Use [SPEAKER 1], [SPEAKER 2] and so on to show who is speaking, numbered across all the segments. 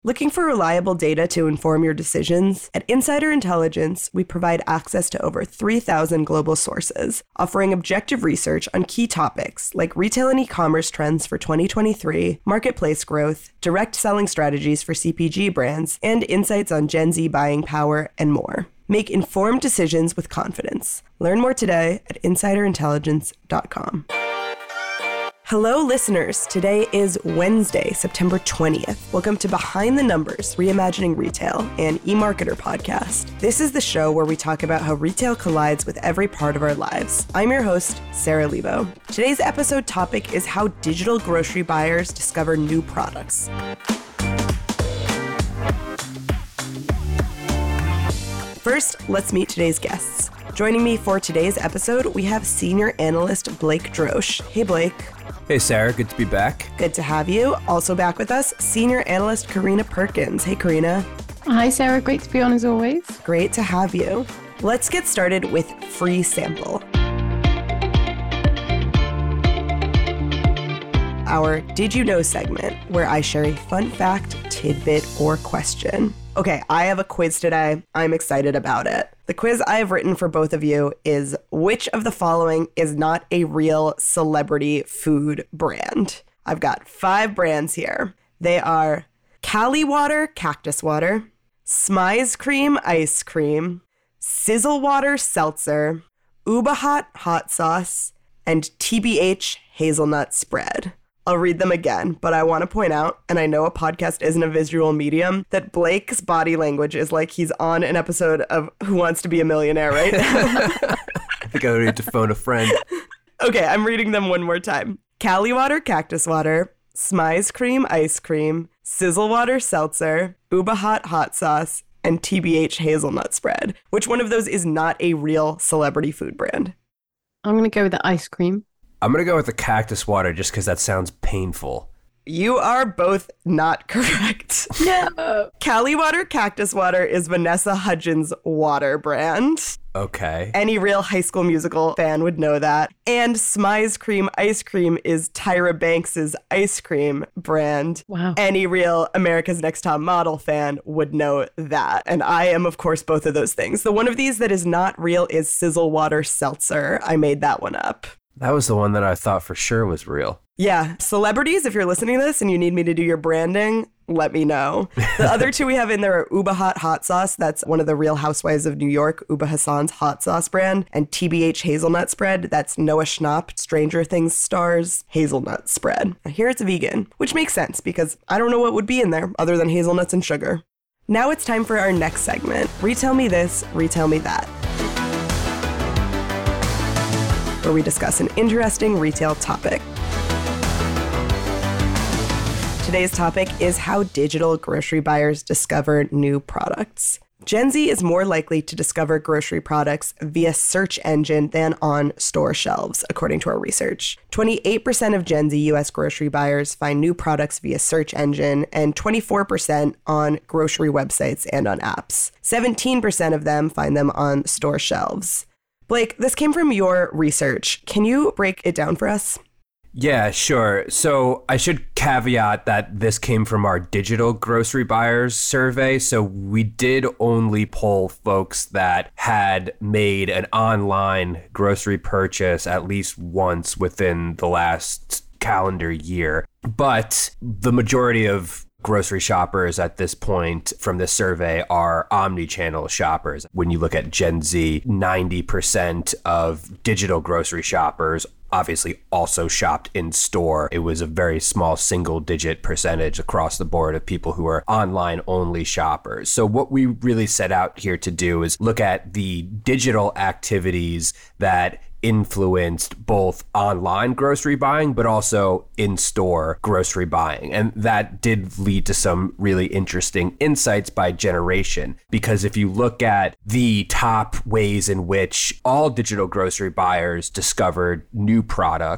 [SPEAKER 1] Looking for reliable data to inform your decisions? At Insider Intelligence, we provide access to over 3,000 global sources, offering objective research on key topics like retail and e-commerce trends for 2023, marketplace growth, direct selling strategies for CPG brands, and insights on Gen Z buying power and more. Make informed decisions with confidence. Learn more today at insiderintelligence.com. Hello, listeners. Today is Wednesday, September 20th. Welcome to Behind the Numbers, Reimagining Retail, an eMarketer podcast. This is the show where we talk about how retail collides with every part of our lives. I'm your host, Sarah Lebo. Today's episode topic is how digital grocery buyers discover new products. First, let's meet today's guests. Joining me for today's episode, we have senior analyst Blake Drosch. Hey, Blake.
[SPEAKER 2] Hey, Sarah. Good to be back.
[SPEAKER 1] Good to have you. Also back with us, senior analyst Karina Perkins. Hey, Karina.
[SPEAKER 3] Hi, Sarah. Great to be on as always.
[SPEAKER 1] Great to have you. Let's get started with Free Sample. Our Did You Know segment, where I share a fun fact, tidbit, or question. Okay, I have a quiz today. I'm excited about it. The quiz I have written for both of you is, which of the following is not a real celebrity food brand? I've got 5 brands here. They are Cali Water Cactus Water, Smize Cream Ice Cream, Sizzle Water Seltzer, Uba Hot Hot Sauce, and TBH Hazelnut Spread. I'll read them again, but I want to point out, and I know a podcast isn't a visual medium, that Blake's body language is like he's on an episode of Who Wants to Be a Millionaire right now.
[SPEAKER 2] I think I need to phone a friend.
[SPEAKER 1] Okay, I'm reading them one more time. Cali Water Cactus Water, Smize Cream Ice Cream, Sizzle Water Seltzer, Uba Hot Hot Sauce, and TBH Hazelnut Spread. Which one of those is not a real celebrity food brand?
[SPEAKER 3] I'm going to go with the ice cream.
[SPEAKER 2] I'm going to go with the cactus water just because that sounds painful.
[SPEAKER 1] You are both not correct.
[SPEAKER 3] No.
[SPEAKER 1] Cali Water Cactus Water is Vanessa Hudgens' water brand.
[SPEAKER 2] Okay.
[SPEAKER 1] Any real High School Musical fan would know that. And Smize Cream Ice Cream is Tyra Banks' ice cream brand.
[SPEAKER 3] Wow.
[SPEAKER 1] Any real America's Next Top Model fan would know that. And I am, of course, both of those things. The one of these that is not real is Sizzle Water Seltzer. I made that one up.
[SPEAKER 2] That was the one that I thought for sure was real.
[SPEAKER 1] Yeah. Celebrities, if you're listening to this and you need me to do your branding, let me know. The other two we have in there are Uba Hot Hot Sauce. That's one of the Real Housewives of New York, Uba Hassan's hot sauce brand. And TBH Hazelnut Spread. That's Noah Schnapp, Stranger Things stars hazelnut spread. Here it's vegan, which makes sense because I don't know what would be in there other than hazelnuts and sugar. Now it's time for our next segment. Retell me this, retell me that, where we discuss an interesting retail topic. Today's topic is how digital grocery buyers discover new products. Gen Z is more likely to discover grocery products via search engine than on store shelves, according to our research. 28% of Gen Z U.S. grocery buyers find new products via search engine, and 24% on grocery websites and on apps. 17% of them find them on store shelves. Blake, this came from your research. Can you break it down for us?
[SPEAKER 2] Yeah, sure. So I should caveat that this came from our digital grocery buyers survey. So we did only poll folks that had made an online grocery purchase at least once within the last calendar year. But the majority of grocery shoppers at this point from this survey are omni-channel shoppers. When you look at Gen Z, 90% of digital grocery shoppers obviously also shopped in store. It was a very small single-digit percentage across the board of people who are online-only shoppers. So what we really set out here to do is look at the digital activities that influenced both online grocery buying, but also in-store grocery buying. And that did lead to some really interesting insights by generation. Because if you look at the top ways in which all digital grocery buyers discovered new products,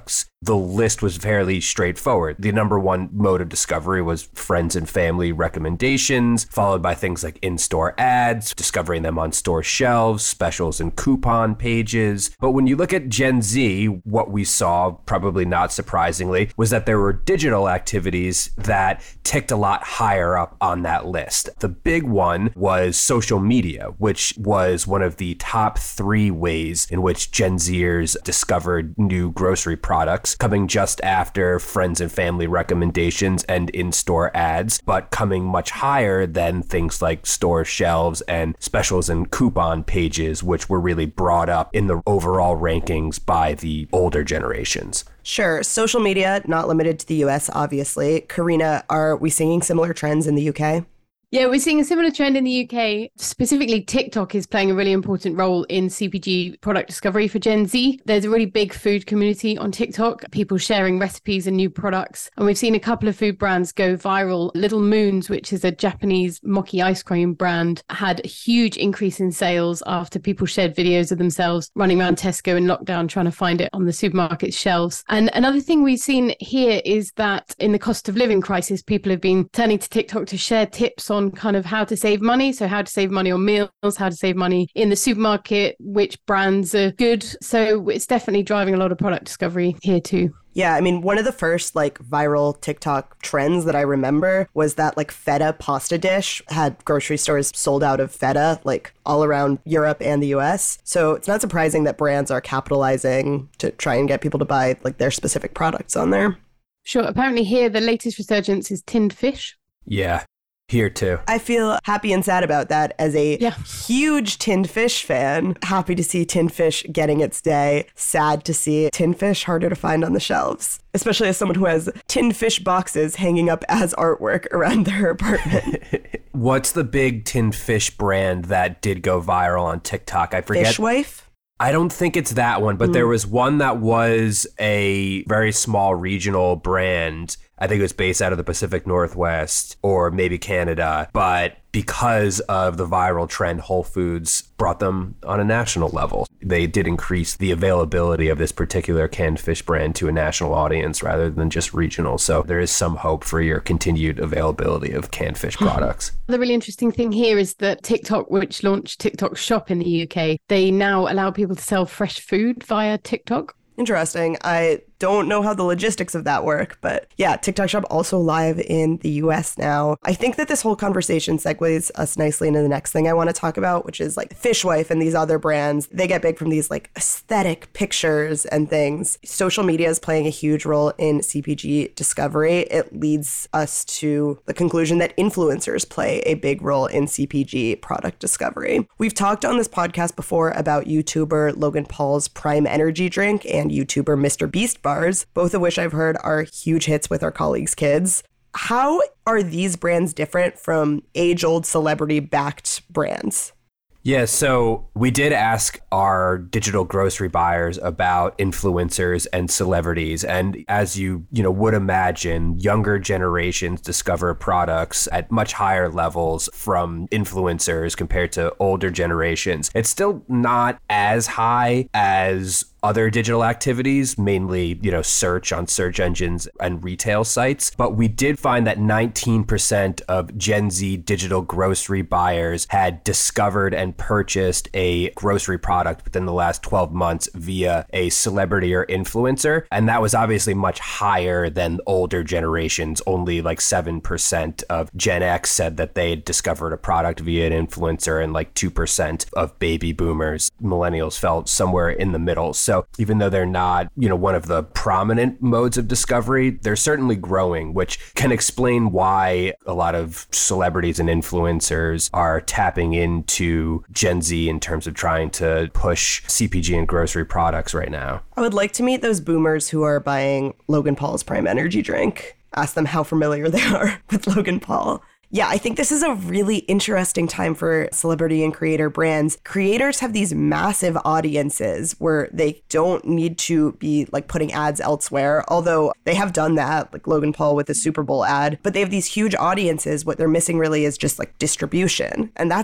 [SPEAKER 2] the list was fairly straightforward. The number one mode of discovery was friends and family recommendations, followed by things like in-store ads, discovering them on store shelves, specials and coupon pages. But when you look at Gen Z, what we saw, probably not surprisingly, was that there were digital activities that ticked a lot higher up on that list. The big one was social media, which was one of the top 3 ways in which Gen Zers discovered new grocery products, coming just after friends and family recommendations and in-store ads, but coming much higher than things like store shelves and specials and coupon pages, which were really brought up in the overall rankings by the older generations.
[SPEAKER 1] Sure. Social media, not limited to the US, obviously. Karina, are we seeing similar trends in the UK?
[SPEAKER 3] Yeah, we're seeing a similar trend in the UK. Specifically, TikTok is playing a really important role in CPG product discovery for Gen Z. There's a really big food community on TikTok, people sharing recipes and new products. And we've seen a couple of food brands go viral. Little Moons, which is a Japanese mochi ice cream brand, had a huge increase in sales after people shared videos of themselves running around Tesco in lockdown trying to find it on the supermarket shelves. And another thing we've seen here is that in the cost of living crisis, people have been turning to TikTok to share tips on kind of how to save money. So how to save money on meals, how to save money in the supermarket, which brands are good. So it's definitely driving a lot of product discovery here too.
[SPEAKER 1] Yeah, I mean, one of the first viral TikTok trends that I remember was that feta pasta dish had grocery stores sold out of feta all around Europe and the US. So it's not surprising that brands are capitalizing to try and get people to buy their specific products on there.
[SPEAKER 3] Sure. Apparently here, the latest resurgence is tinned fish.
[SPEAKER 2] Yeah. Here too.
[SPEAKER 1] I feel happy and sad about that as a huge tinned fish fan. Happy to see tinned fish getting its day. Sad to see tinned fish harder to find on the shelves, especially as someone who has tinned fish boxes hanging up as artwork around their apartment.
[SPEAKER 2] What's the big tinned fish brand that did go viral on TikTok? I forget.
[SPEAKER 1] Fishwife?
[SPEAKER 2] I don't think it's that one, but there was one that was a very small regional brand. I think it was based out of the Pacific Northwest or maybe Canada. But because of the viral trend, Whole Foods brought them on a national level. They did increase the availability of this particular canned fish brand to a national audience rather than just regional. So there is some hope for your continued availability of canned fish products.
[SPEAKER 3] The really interesting thing here is that TikTok, which launched TikTok Shop in the UK, they now allow people to sell fresh food via TikTok.
[SPEAKER 1] Interesting. I don't know how the logistics of that work, but yeah, TikTok Shop also live in the US now. I think that this whole conversation segues us nicely into the next thing I want to talk about, which is Fishwife and these other brands. They get big from these aesthetic pictures and things. Social media is playing a huge role in CPG discovery. It leads us to the conclusion that influencers play a big role in CPG product discovery. We've talked on this podcast before about YouTuber Logan Paul's Prime Energy drink and YouTuber Mr. Beast bars, both of which I've heard are huge hits with our colleagues' kids. How are these brands different from age-old celebrity-backed brands?
[SPEAKER 2] Yeah, so we did ask our digital grocery buyers about influencers and celebrities. And as you would imagine, younger generations discover products at much higher levels from influencers compared to older generations. It's still not as high as other digital activities, mainly, search on search engines and retail sites. But we did find that 19% of Gen Z digital grocery buyers had discovered and purchased a grocery product within the last 12 months via a celebrity or influencer. And that was obviously much higher than older generations. Only 7% of Gen X said that they had discovered a product via an influencer, and 2% of baby boomers. Millennials fell somewhere in the middle. So even though they're not, one of the prominent modes of discovery, they're certainly growing, which can explain why a lot of celebrities and influencers are tapping into Gen Z in terms of trying to push CPG and grocery products right now.
[SPEAKER 1] I would like to meet those boomers who are buying Logan Paul's Prime Energy drink. Ask them how familiar they are with Logan Paul. Yeah, I think this is a really interesting time for celebrity and creator brands. Creators have these massive audiences where they don't need to be putting ads elsewhere, although they have done that, like Logan Paul with the Super Bowl ad, but they have these huge audiences. What they're missing really is just distribution. And that's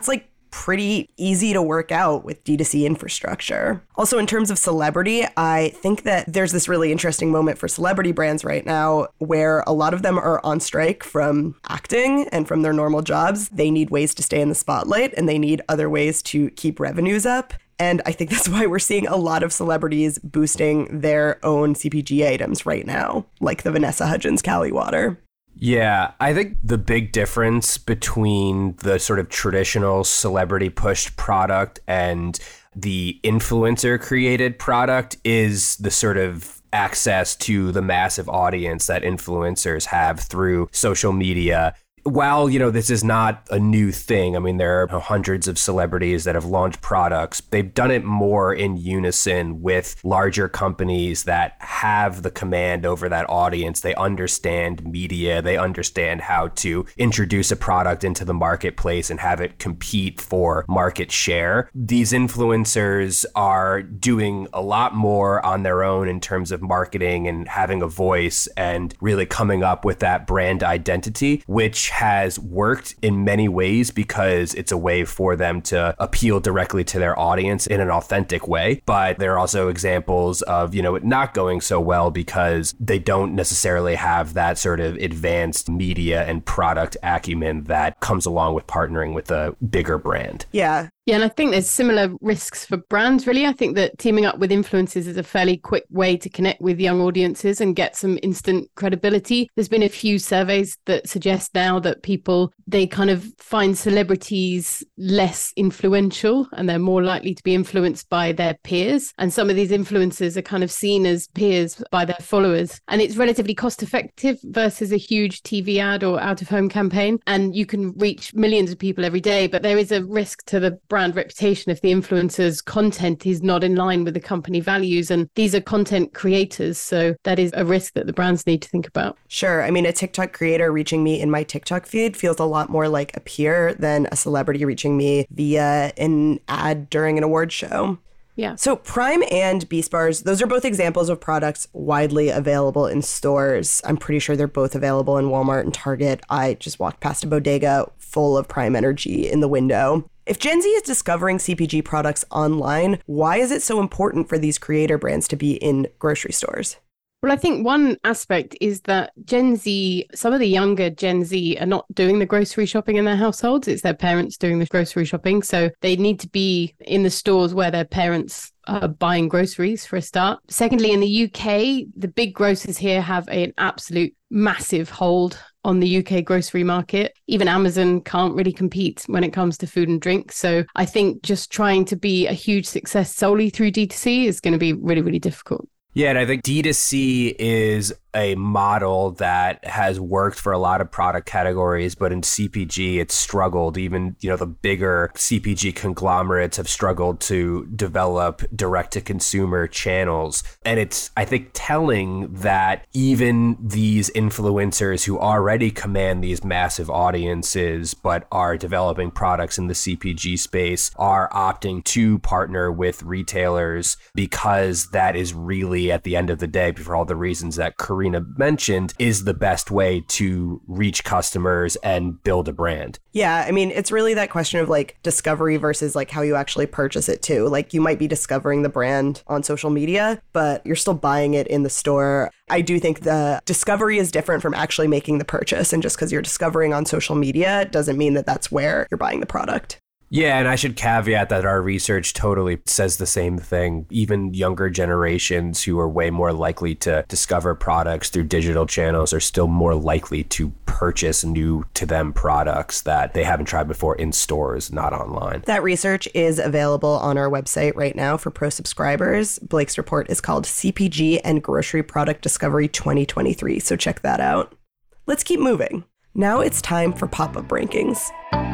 [SPEAKER 1] pretty easy to work out with D2C infrastructure. Also, in terms of celebrity, I think that there's this really interesting moment for celebrity brands right now where a lot of them are on strike from acting and from their normal jobs. They need ways to stay in the spotlight and they need other ways to keep revenues up. And I think that's why we're seeing a lot of celebrities boosting their own CPG items right now, like the Vanessa Hudgens Cali Water.
[SPEAKER 2] Yeah, I think the big difference between the sort of traditional celebrity pushed product and the influencer created product is the sort of access to the massive audience that influencers have through social media. While, this is not a new thing, I mean, there are hundreds of celebrities that have launched products. They've done it more in unison with larger companies that have the command over that audience. They understand media. They understand how to introduce a product into the marketplace and have it compete for market share. These influencers are doing a lot more on their own in terms of marketing and having a voice and really coming up with that brand identity, which has worked in many ways because it's a way for them to appeal directly to their audience in an authentic way. But there are also examples of, it not going so well because they don't necessarily have that sort of advanced media and product acumen that comes along with partnering with a bigger brand.
[SPEAKER 1] Yeah.
[SPEAKER 3] Yeah, and I think there's similar risks for brands, really. I think that teaming up with influencers is a fairly quick way to connect with young audiences and get some instant credibility. There's been a few surveys that suggest now that they kind of find celebrities less influential and they're more likely to be influenced by their peers. And some of these influencers are kind of seen as peers by their followers. And it's relatively cost effective versus a huge TV ad or out of home campaign. And you can reach millions of people every day, but there is a risk to the brand reputation if the influencer's content is not in line with the company values. And these are content creators. So that is a risk that the brands need to think about.
[SPEAKER 1] Sure. I mean, a TikTok creator reaching me in my TikTok feed feels a lot more like a peer than a celebrity reaching me via an ad during an award show.
[SPEAKER 3] Yeah.
[SPEAKER 1] So Prime and Beast Bars, those are both examples of products widely available in stores. I'm pretty sure they're both available in Walmart and Target. I just walked past a bodega full of Prime Energy in the window. If Gen Z is discovering CPG products online, why is it so important for these creator brands to be in grocery stores?
[SPEAKER 3] Well, I think one aspect is that Gen Z, some of the younger Gen Z are not doing the grocery shopping in their households. It's their parents doing the grocery shopping. So they need to be in the stores where their parents are buying groceries for a start. Secondly, in the UK, the big grocers here have an absolute massive hold on the UK grocery market. Even Amazon can't really compete when it comes to food and drink. So I think just trying to be a huge success solely through D2C is going to be really, really difficult.
[SPEAKER 2] Yeah, and I think D2C is a model that has worked for a lot of product categories, but in CPG, it's struggled. Even, the bigger CPG conglomerates have struggled to develop direct-to-consumer channels. And it's, I think, telling that even these influencers who already command these massive audiences, but are developing products in the CPG space, are opting to partner with retailers because that is really, at the end of the day, for all the reasons that Karina mentioned, is the best way to reach customers and build a brand.
[SPEAKER 1] Yeah, I mean, it's really that question of discovery versus how you actually purchase it too. You might be discovering the brand on social media, but you're still buying it in the store. I do think the discovery is different from actually making the purchase. And just because you're discovering on social media doesn't mean that that's where you're buying the product.
[SPEAKER 2] Yeah, and I should caveat that our research totally says the same thing. Even younger generations who are way more likely to discover products through digital channels are still more likely to purchase new to them products that they haven't tried before in stores, not online.
[SPEAKER 1] That research is available on our website right now for pro subscribers. Blake's report is called CPG and Grocery Product Discovery 2023, so check that out. Let's keep moving. Now it's time for pop-up rankings,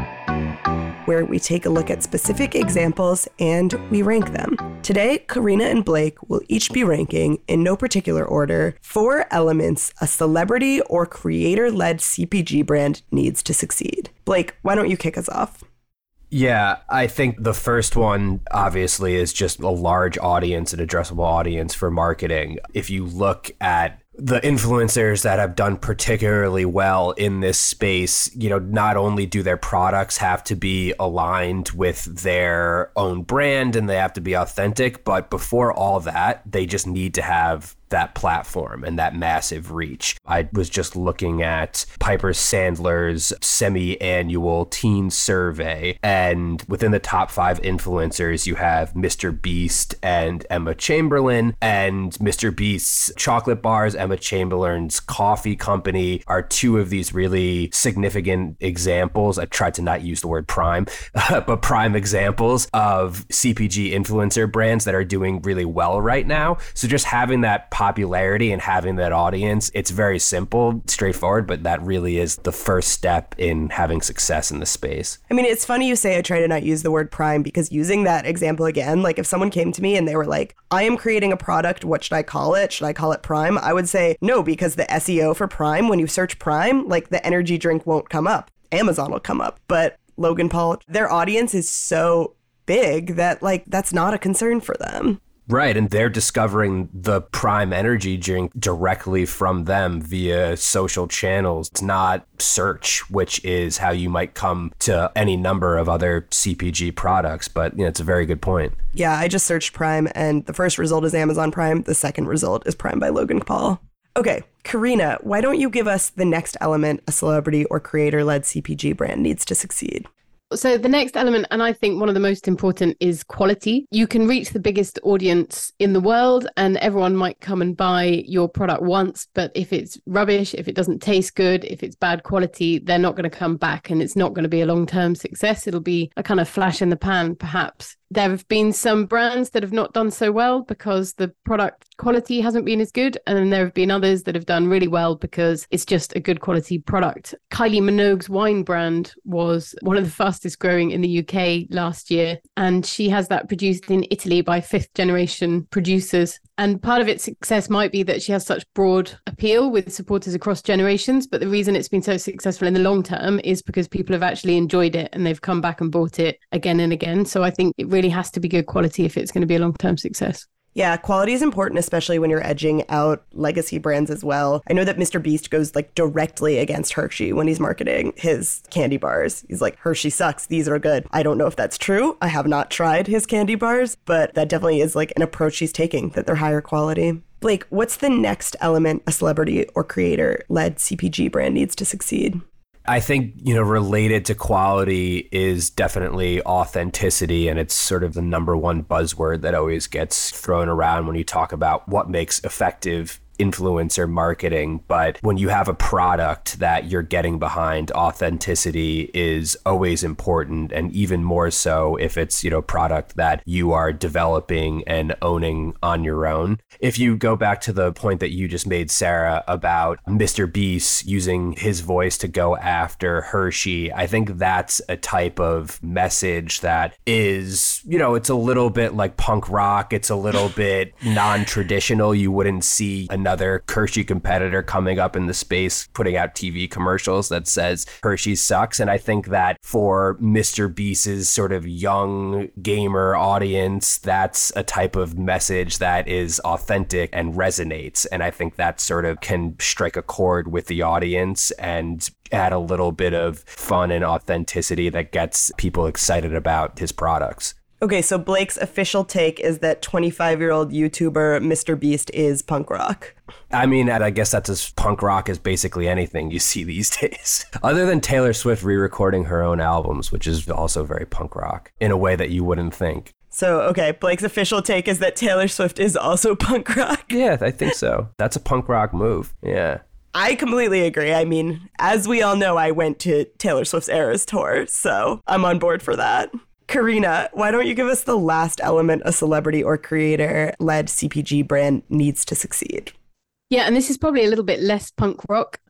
[SPEAKER 1] where we take a look at specific examples and we rank them. Today, Karina and Blake will each be ranking, in no particular order, 4 elements a celebrity or creator-led CPG brand needs to succeed. Blake, why don't you kick us off?
[SPEAKER 2] Yeah, I think the first one, obviously, is just a large audience, an addressable audience for marketing. If you look at the influencers that have done particularly well in this space, not only do their products have to be aligned with their own brand and they have to be authentic, but before all that, they just need to have that platform and that massive reach. I was just looking at Piper Sandler's semi-annual teen survey, and within the top 5 influencers, you have Mr. Beast and Emma Chamberlain, and Mr. Beast's chocolate bars, Emma Chamberlain's coffee company are 2 of these really significant examples. I tried to not use the word prime, but prime examples of CPG influencer brands that are doing really well right now. So just having that popularity and having that audience, it's very simple, straightforward, but that really is the first step in having success in the space.
[SPEAKER 1] I mean, it's funny you say I try to not use the word prime, because using that example again, like if someone came to me and they were like, I am creating a product, what should I call it? Should I call it prime? I would say no, because the SEO for prime, when you search prime, like the energy drink won't come up. Amazon will come up. But Logan Paul, their audience is so big that like that's not a concern for them.
[SPEAKER 2] Right, and they're discovering the Prime energy drink directly from them via social channels. It's not search, which is how you might come to any number of other CPG products, but it's a very good point.
[SPEAKER 1] Yeah, I just searched Prime, and the first result is Amazon Prime. The second result is Prime by Logan Paul. Okay, Karina, why don't you give us the next element a celebrity or creator-led CPG brand needs to succeed?
[SPEAKER 3] So the next element, and I think one of the most important, is quality. You can reach the biggest audience in the world and everyone might come and buy your product once, but if it's rubbish, if it doesn't taste good, if it's bad quality, they're not going to come back and it's not going to be a long-term success. It'll be a kind of flash in the pan, perhaps. There have been some brands that have not done so well because the product quality hasn't been as good. And then there have been others that have done really well because it's just a good quality product. Kylie Minogue's wine brand was one of the fastest growing in the UK last year. And she has that produced in Italy by 5th generation producers. And part of its success might be that she has such broad appeal with supporters across generations. But the reason it's been so successful in the long term is because people have actually enjoyed it and they've come back and bought it again and again. So I think it really has to be good quality if it's going to be a long-term success.
[SPEAKER 1] Yeah, quality is important, especially when you're edging out legacy brands as well. I know that Mr. Beast goes like directly against Hershey when he's marketing his candy bars. He's like, Hershey sucks, these are good. I don't know if that's true. I have not tried his candy bars, but that definitely is like an approach he's taking, that they're higher quality. Blake, what's the next element a celebrity or creator-led CPG brand needs to succeed?
[SPEAKER 2] I think, related to quality is definitely authenticity, and it's sort of the number one buzzword that always gets thrown around when you talk about what makes effective influencer marketing. But when you have a product that you're getting behind, authenticity is always important, and even more so if it's, a product that you are developing and owning on your own. If you go back to the point that you just made, Sarah, about Mr. Beast using his voice to go after Hershey, I think that's a type of message that is, it's a little bit like punk rock. It's a little bit non-traditional. You wouldn't see another Hershey competitor coming up in the space putting out TV commercials that says Hershey sucks. And I think that for Mr. Beast's sort of young gamer audience, that's a type of message that is authentic and resonates. And I think that sort of can strike a chord with the audience and add a little bit of fun and authenticity that gets people excited about his products.
[SPEAKER 1] Okay, so Blake's official take is that 25-year-old YouTuber Mr. Beast is punk rock.
[SPEAKER 2] I mean, I guess that's as punk rock as basically anything you see these days. Other than Taylor Swift re-recording her own albums, which is also very punk rock in a way that you wouldn't think.
[SPEAKER 1] So, okay, Blake's official take is that Taylor Swift is also punk rock.
[SPEAKER 2] Yeah, I think so. That's a punk rock move. Yeah.
[SPEAKER 1] I completely agree. I mean, as we all know, I went to Taylor Swift's Eras tour, so I'm on board for that. Karina, why don't you give us the last element a celebrity or creator-led CPG brand needs to succeed?
[SPEAKER 3] Yeah, and this is probably a little bit less punk rock.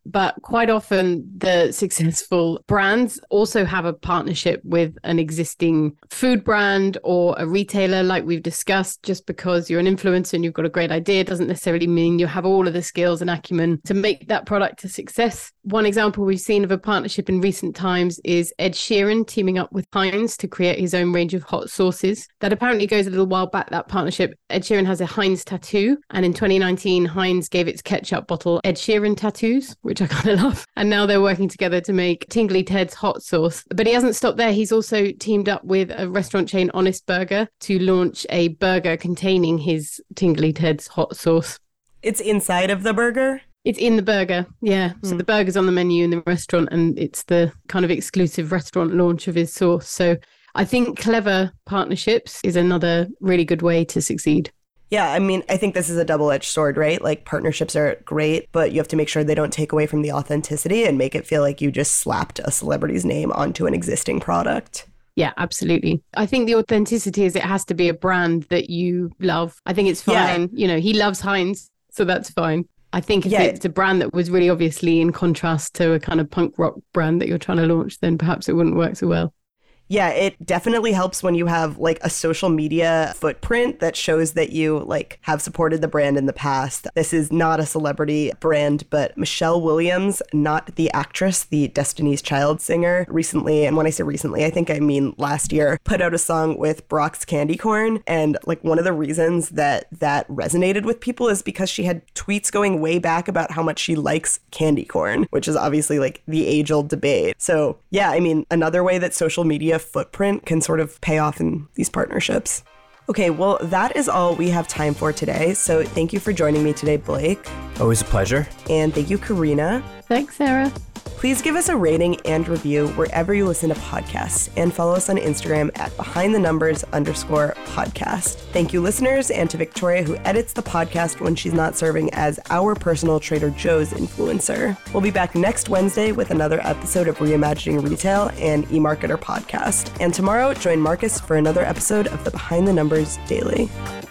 [SPEAKER 3] but quite often the successful brands also have a partnership with an existing food brand or a retailer, like we've discussed. Just because you're an influencer and you've got a great idea doesn't necessarily mean you have all of the skills and acumen to make that product a success. One example we've seen of a partnership in recent times is Ed Sheeran teaming up with Heinz to create his own range of hot sauces. That apparently goes a little while back, that partnership. Ed Sheeran has a Heinz tattoo, and in 2019, Heinz gave its ketchup bottle Ed Sheeran tattoos, which I kind of love. And now they're working together to make Tingly Ted's hot sauce. But he hasn't stopped there. He's also teamed up with a restaurant chain, Honest Burger, to launch a burger containing his Tingly Ted's hot sauce.
[SPEAKER 1] It's inside of the burger?
[SPEAKER 3] It's in the burger, yeah. So the burger's on the menu in the restaurant, and it's the kind of exclusive restaurant launch of his sauce. So I think clever partnerships is another really good way to succeed.
[SPEAKER 1] Yeah, I mean, I think this is a double-edged sword, right? Like, partnerships are great, but you have to make sure they don't take away from the authenticity and make it feel like you just slapped a celebrity's name onto an existing product.
[SPEAKER 3] Yeah, absolutely. I think the authenticity is it has to be a brand that you love. I think it's fine. Yeah. You know, he loves Heinz, so that's fine. I think if it's a brand that was really obviously in contrast to a kind of punk rock brand that you're trying to launch, then perhaps it wouldn't work so well.
[SPEAKER 1] Yeah, it definitely helps when you have like a social media footprint that shows that you like have supported the brand in the past. This is not a celebrity brand, but Michelle Williams, not the actress, the Destiny's Child singer, recently, and when I say recently, I think I mean last year, put out a song with Brock's Candy Corn. And like one of the reasons that resonated with people is because she had tweets going way back about how much she likes candy corn, which is obviously like the age-old debate. So yeah, I mean, another way that social media footprint can sort of pay off in these partnerships. Okay, well, that is all we have time for today. So thank you for joining me today, Blake.
[SPEAKER 2] Always a pleasure.
[SPEAKER 1] And thank you, Karina.
[SPEAKER 3] Thanks, Sarah.
[SPEAKER 1] Please give us a rating and review wherever you listen to podcasts, and follow us on Instagram at @behindthenumbers_podcast. Thank you, listeners, and to Victoria, who edits the podcast when she's not serving as our personal Trader Joe's influencer. We'll be back next Wednesday with another episode of Reimagining Retail and eMarketer podcast. And tomorrow, join Marcus for another episode of the Behind the Numbers Daily.